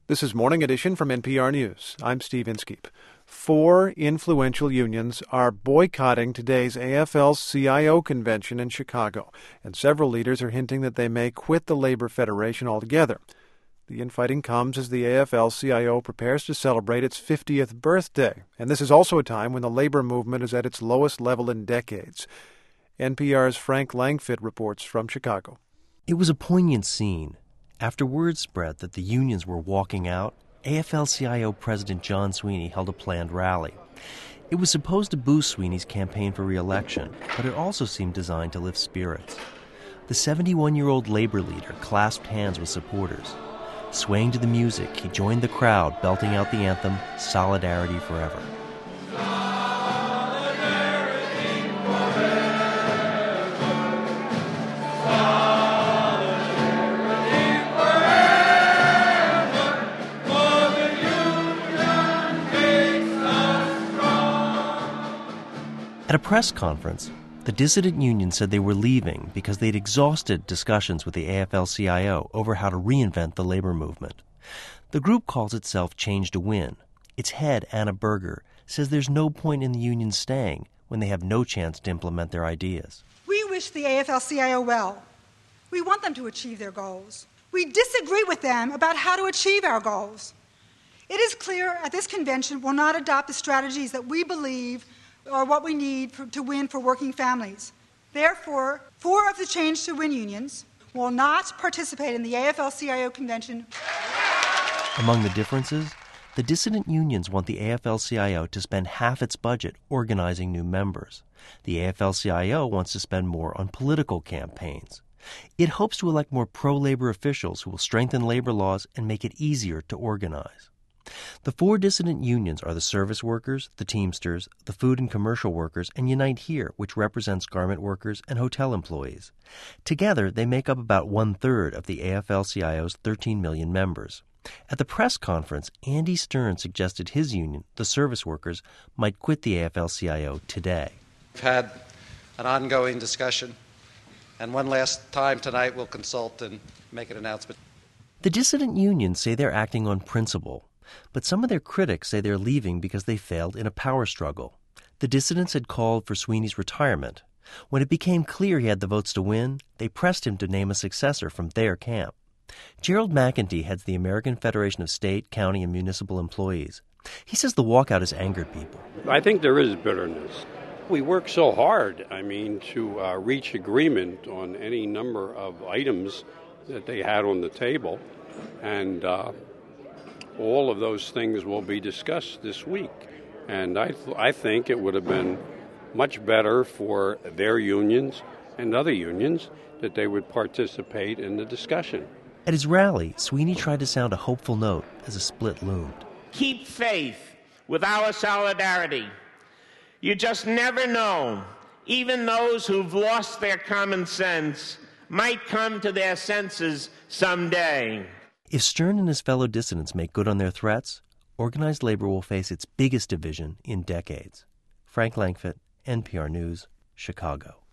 This is Morning Edition from NPR News. I'm Steve Inskeep. 4 influential unions are boycotting today's AFL-CIO convention in Chicago, and several leaders are hinting that they may quit the Labor Federation altogether. The infighting comes as the AFL-CIO prepares to celebrate its 50th birthday, and this is also a time when the labor movement is at its lowest level in decades. NPR's Frank Langfitt reports from Chicago. It was a poignant scene. After word spread that the unions were walking out, AFL-CIO President John Sweeney held a planned rally. It was supposed to boost Sweeney's campaign for re-election, but it also seemed designed to lift spirits. The 71-year-old labor leader clasped hands with supporters. Swaying to the music, he joined the crowd, belting out the anthem, Solidarity Forever. At a press conference, the dissident union said they were leaving because they'd exhausted discussions with the AFL-CIO over how to reinvent the labor movement. The group calls itself Change to Win. Its head, Anna Berger, says there's no point in the union staying when they have no chance to implement their ideas. We wish the AFL-CIO well. We want them to achieve their goals. We disagree with them about how to achieve our goals. It is clear at this convention we'll not adopt the strategies that we believe are what we need to win for working families. Therefore, 4 of the Change to Win unions will not participate in the AFL-CIO convention. Among the differences, the dissident unions want the AFL-CIO to spend half its budget organizing new members. The AFL-CIO wants to spend more on political campaigns. It hopes to elect more pro-labor officials who will strengthen labor laws and make it easier to organize. The 4 dissident unions are the service workers, the Teamsters, the food and commercial workers, and Unite Here, which represents garment workers and hotel employees. Together, they make up about 1/3 of the AFL-CIO's 13 million members. At the press conference, Andy Stern suggested his union, the service workers, might quit the AFL-CIO today. We've had an ongoing discussion, and one last time tonight we'll consult and make an announcement. The dissident unions say they're acting on principle. But some of their critics say they're leaving because they failed in a power struggle. The dissidents had called for Sweeney's retirement. When it became clear he had the votes to win, they pressed him to name a successor from their camp. Gerald McEntee heads the American Federation of State, County, and Municipal Employees. He says the walkout has angered people. I think there is bitterness. We worked so hard, to reach agreement on any number of items that they had on the table, and all of those things will be discussed this week. And I think it would have been much better for their unions and other unions that they would participate in the discussion. At his rally, Sweeney tried to sound a hopeful note as a split loomed. Keep faith with our solidarity. You just never know. Even those who've lost their common sense might come to their senses someday. If Stern and his fellow dissidents make good on their threats, organized labor will face its biggest division in decades. Frank Langfitt, NPR News, Chicago.